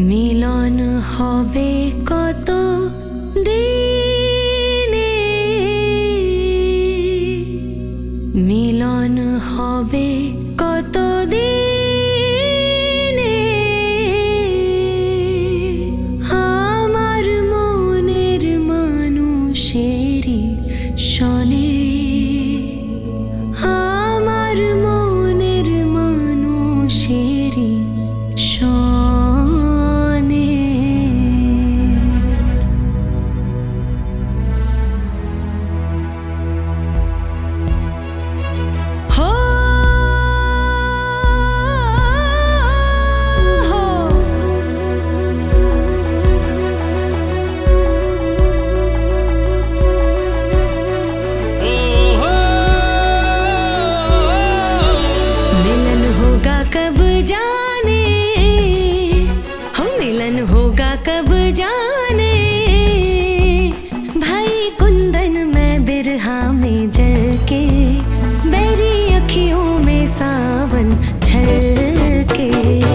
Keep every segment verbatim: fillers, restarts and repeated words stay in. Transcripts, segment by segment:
মিলন হবে কত দিনে, মিলন হবে কত দিনে, আমার মনের মানুষেরই শনে, আমার মনের মানুষেরই শনে। कब जाने हो मिलन होगा कब जाने, भाई कुंदन में बिरहा में जल के, बैरी अखियों में सावन छलके।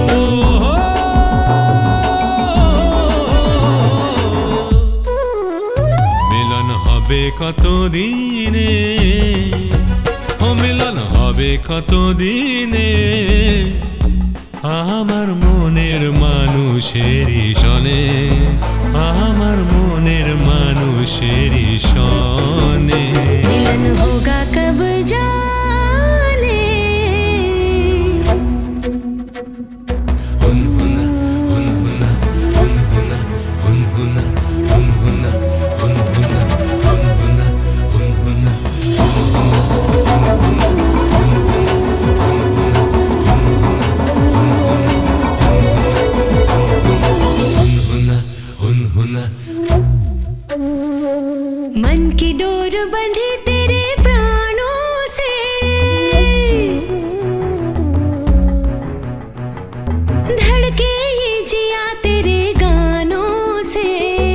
मिलन हबे कत दिने, हो मिलन हबे कत दिने, আমার মনের মানুষেরই শনে, আমার মনের মানুষেরই শনে। মিলন হোগা কব জানে, হুনহুনা হুনহুনা হুনহুনা হুনহুনা হুনহুনা হুনহুনা হুনহুনা হুনহুনা मन की डोर बंधी तेरे प्राणों से, धड़के ये जिया तेरे गानों से,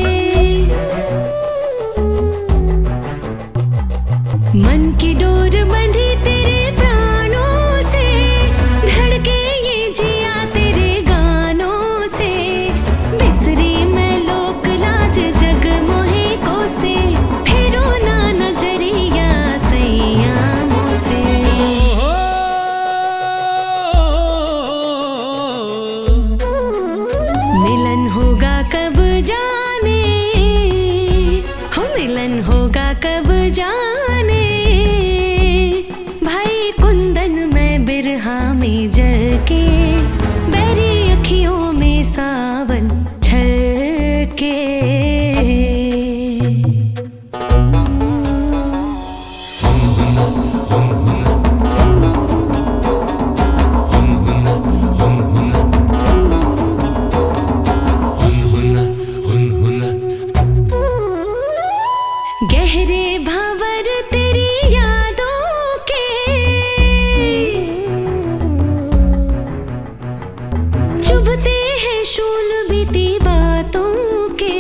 मन की डोर बंधी तेरे प्राणों से, धड़के ये जिया तेरे गानों से, बिसरी मैं लोक लाज जग मोहे को से, फेरो ना नजरिया सैयामों से। मिलन होगा कब जाने, हो मिलन होगा कब जाने, भाई कुंदन में बिरहा में जल के, बैरी अखियों में सावन छलके। गहरे भंवर तेरी यादों के, चुभते हैं शूल बीती बातों के,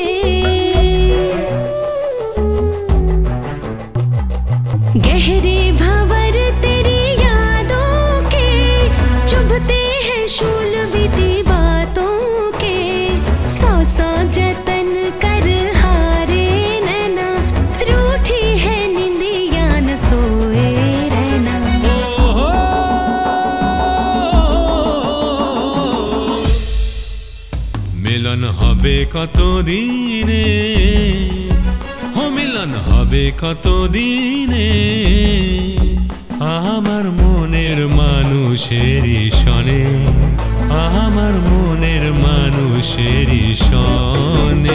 गहरे भंवर तेरी यादों के, चुभते हैं शूल बीती बातों के, सौ सौ जतन कर हारे नैना, रूठी है निंदिया न सोए रहना। মিলন হবে কত দিনে, হো মিলন হবে কত দিনে, আমার মনের মানুষেরই শনে, আমার মনের মানুষেরই শনে।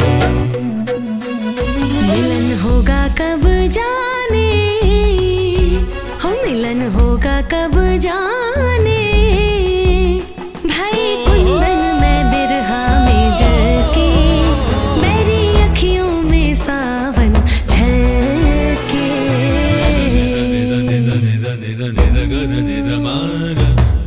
मिलन होगा कब जाने, हो मिलन होगा कब जाने, भाई कुंदन में बिरहा में जल के, बैरी अखियों में सावन छलके।